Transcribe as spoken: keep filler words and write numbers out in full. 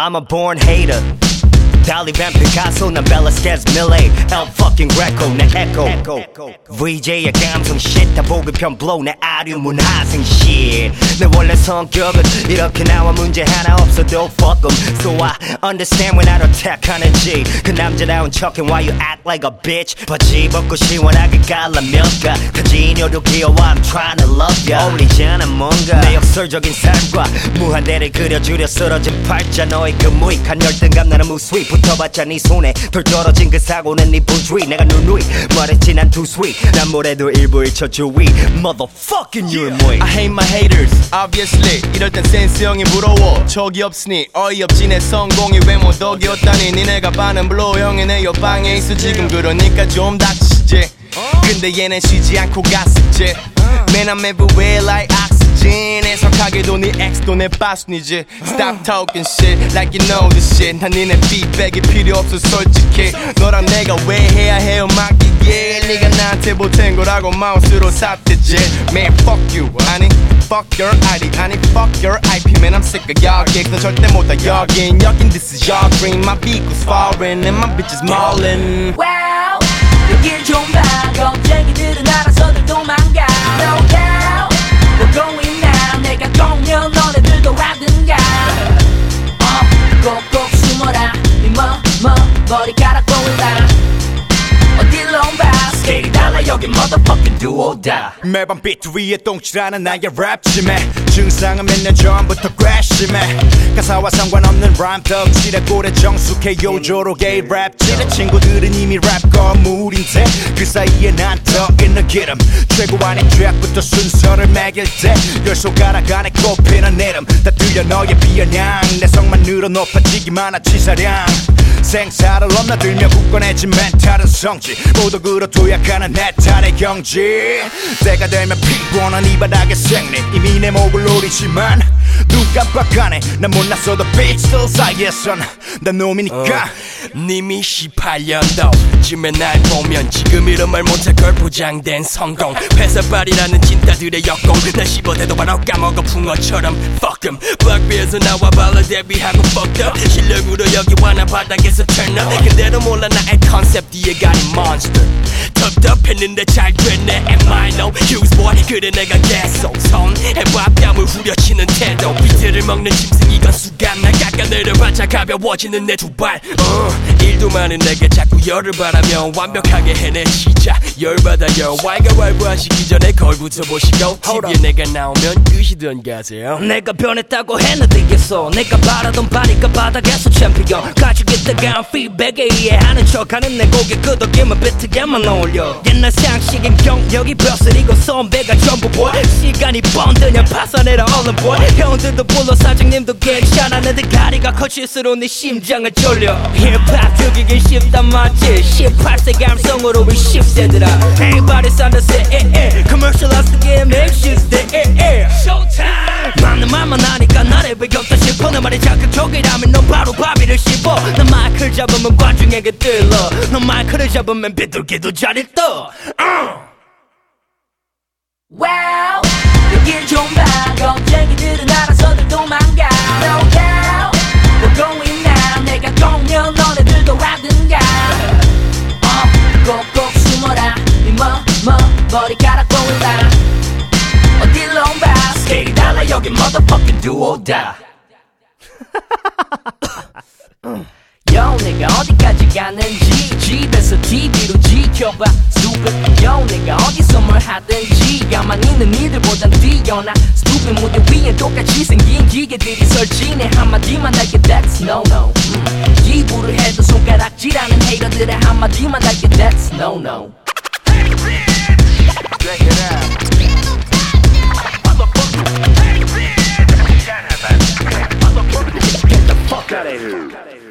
I'm a born hater. 달리 뱀 피카소 난 벨라스케즈 밀레 El fucking Greco 내 echo 브이제이의 감성 shit 다 보급형 blow 내 아류 문화생 shit 내 원래 성격은 이렇게 나와 문제 하나 없어도 fuck em So I understand when I attack 하는지 그 남자다운 척해 why you act like a bitch 바지 벗고 시원하게 갈라면가 타진여도 귀여워 I'm trying to love ya 어울리잖아 뭔가 내 역설적인 삶과 무한대를 그려주려 쓰러진 팔자 너의 그 무익한 열등감 나는 무수익 붙어봤자 네 손에 덜 떨어진 그 사고는 네 부주의 내가 누누이 말했지 난 too sweet 난 뭐래도 일부 일처주의 Motherfucking you're 뭐이 I hate my haters obviously 이럴 땐 센스 형이 부러워 척이 없으니 어이없지 내 성공이 외모 덕이었다니 니네가 반은 블로우 형이 내 옆방에 있어 지금 그러니까 좀 닥치지 근데 얘는 쉬지 않고 갔었지 Man I'm everywhere like oxygen 해석하게도 네 엑스도 내 빠순이지 Stop talking shit like you know this shit 난 니네 feedback이 필요 없어 솔직히 너랑 내가 왜 해야 해요 맡기게 네가 나한테 보탠 거라고 마우스로 삽대지 Man fuck you 아니 fuck your 아이디 아니 fuck your 아이피 Man I'm sick of y'all gigs 넌 절대 못다 여긴 여긴 this is your dream My vehicle's foreign and my bitch is maulin' Wow 여길 좀 봐 겁쟁이들은 알아서들 도망가 No doubt We're going now 내가 공연 너네들도 하든가 어 꼭꼭 숨어라 네 머, 머, 머리카락 보인다 어딜로 봐 스케일이 달라 여긴 motherfucking do or die 매번 비트 위에 똥칠하는 나의 랩 심해 증상은 몇 년 전부터 괘씸해 가사와 상관없는 라임 덕질에 꼴에 정숙해 요조록의 랩질에 친구들은 이미 랩 거물인데 그 사이에 난 더 있는 기름 최고 아닌 트랙부터 순서를 매길 때 열 손가락 안에 꼽히는 이름 다 들려 너의 비아냥 내 성만 늘어 높아지기만 한 치사량 생사를 넘나들며 굳건해진 멘탈은 성지 모두 그로 도약하는 내 탈의 경지 때가 되면 피곤한 이 바닥의 생리 이미 내 목을 노리지만 눈 깜빡하네 난 못났어도 빛들 사이에선 난 놈이니까 어, 님이 십팔 년도쯤에 날 보면 지금 이런 말 못할 걸 포장된 성공 회사빨이라는 찐따들의 역공 난 씹어대도 바로 까먹어 붕어처럼 fuck em 빡비에서 나와 발라 데뷔하고 fucked up 실력으로 여기 와나 바닥에서 turn up 근데도 몰라 나의 컨셉 뒤에 가린 monster 텁텁했는데 잘 됐네 Am I no use boy 그래 내가 계속 손해봐 뺨을 후려치는 태도 비트를 먹는 짐승이건 수감 날 깎아내려봤자 가벼워지는 내 두발 uh, 일도 많은 내게 자꾸 열을 바라며 완벽하게 해내시자 열받아 열 왈가왈부하시기 전에 걸부터 보시고 티비에 내가 나오면 끄시던 가세요 내가 변했다고 했는데겠어 내가 바라던 바니까 바닥에서 챔피언 가지고 있다간 피드백에 이해하는 척하는 내 고개 끄덕이면 비트게만 어울려 옛날 상식인 경력이 벼슬이고 선배가 전부 boy 시간이 번드냐 파산해라 얼른 boy 형들도 불러 사장님도 괜찮았는데 가리가 커질수록 내 심장을 졸려 힙합 죽이긴 쉽단 맞지 십팔 세 감성으로 우리 십 세들아 Everybody's on the set Commercialize the game make shit stay Showtime 맞는 말만 하니까 나를 배겼다 싶어 내 말이 자극적이라면 넌 바로 바비를 씹어 난 마이크를 잡으면 관중에게 들러 넌 마이크를 잡으면 비둘기도 자리 떠 Wow 여길 좀 봐 겁쟁이들은 알아서들 도망가 No doubt We're going now 내가 공연 너네들도 하든가 어 꼭꼭 숨어라 네 머, 머, 머리카락 보인다 어딜로 봐 스케일이 달라 여긴 motherfucking do or die Yo 내가 어디까지 가는지 집에서 티비로 지켜봐 Stupid Yo 내가 어디서 뭘 하든지 가만히 있는 이들보단 뛰어나 Stupid 무대 위엔 똑같이 생긴 기계들이 설치네 한마디만 할게 That's no no 음. 기부를 해도 손가락질하는 헤이터들의 한마디만 할게 That's no no Check it out Get the fuck out of here